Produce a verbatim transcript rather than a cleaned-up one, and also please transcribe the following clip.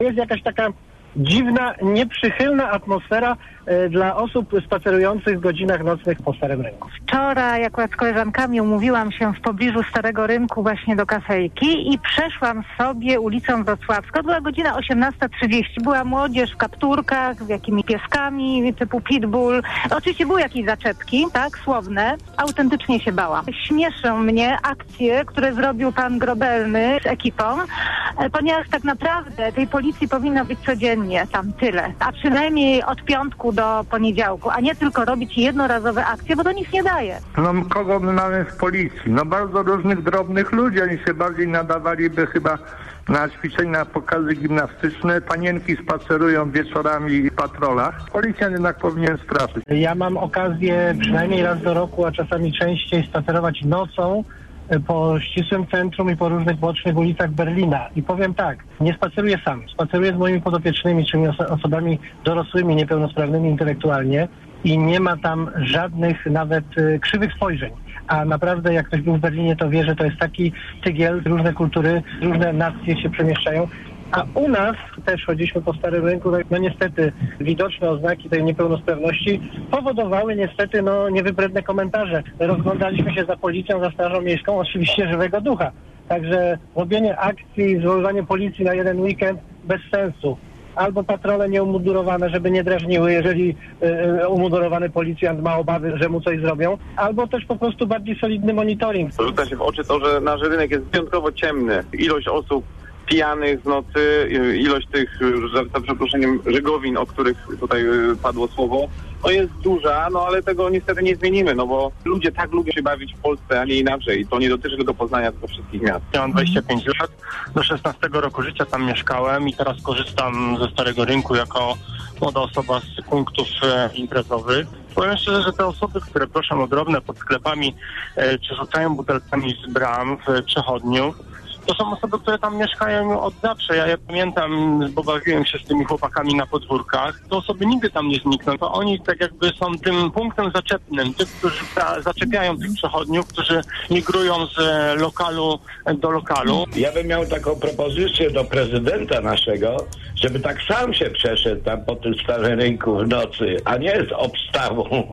Jest jakaś taka dziwna, nieprzychylna atmosfera e, dla osób spacerujących w godzinach nocnych po Starym Rynku. Wczoraj akurat z koleżankami umówiłam się w pobliżu Starego Rynku właśnie do kafejki i przeszłam sobie ulicą Wrocławską. Była godzina osiemnasta trzydzieści. Była młodzież w kapturkach, z jakimiś pieskami typu pitbull. Oczywiście były jakieś zaczepki, tak, słowne. Autentycznie się bałam. Śmieszą mnie akcje, które zrobił pan Grobelny z ekipą, ponieważ tak naprawdę tej policji powinno być codziennie. Tam tyle, a przynajmniej od piątku do poniedziałku, a nie tylko robić jednorazowe akcje, bo to nic nie daje. No kogo my mamy w policji? No bardzo różnych drobnych ludzi, oni się bardziej nadawaliby chyba na ćwiczenia, na pokazy gimnastyczne. Panienki spacerują wieczorami w patrolach. Policjant jednak powinien straszyć. Ja mam okazję przynajmniej raz do roku, a czasami częściej spacerować nocą po ścisłym centrum i po różnych bocznych ulicach Berlina. I powiem tak, nie spaceruję sam. Spaceruję z moimi podopiecznymi, czyli oso- osobami dorosłymi, niepełnosprawnymi intelektualnie i nie ma tam żadnych nawet y, krzywych spojrzeń. A naprawdę jak ktoś był w Berlinie, to wie, że to jest taki tygiel, różne kultury, różne nacje się przemieszczają. A u nas też chodziliśmy po Starym Rynku, no niestety widoczne oznaki tej niepełnosprawności powodowały niestety no niewybredne komentarze. Rozglądaliśmy się za policją, za strażą miejską, oczywiście żywego ducha. Także robienie akcji, zwoływanie policji na jeden weekend bez sensu. Albo patrole nieumudurowane, żeby nie drażniły, jeżeli y, umudurowany policjant ma obawy, że mu coś zrobią, albo też po prostu bardziej solidny monitoring. Rzuca się w oczy to, że nasz rynek jest wyjątkowo ciemny. Ilość osób pijanych w nocy, ilość tych, za przeproszeniem, żegowin, o których tutaj padło słowo, no jest duża, no ale tego niestety nie zmienimy, no bo ludzie tak lubią się bawić w Polsce, a nie inaczej. To nie dotyczy tylko Poznania, tylko wszystkich miast. Ja mam dwadzieścia pięć lat, do szesnastego roku życia tam mieszkałem i teraz korzystam ze Starego Rynku jako młoda osoba z punktów e, imprezowych. Powiem szczerze, że te osoby, które proszą o drobne pod sklepami, e, czy rzucają butelkami z bram w przechodniu, to są osoby, które tam mieszkają od zawsze. Ja, ja pamiętam, bo bawiłem się z tymi chłopakami na podwórkach. Te osoby nigdy tam nie znikną. To oni tak jakby są tym punktem zaczepnym. Tych, którzy ta, zaczepiają tych przechodniów, którzy migrują z e, lokalu do lokalu. Ja bym miał taką propozycję do prezydenta naszego, żeby tak sam się przeszedł tam po tym Starym Rynku w nocy, a nie z obstawą.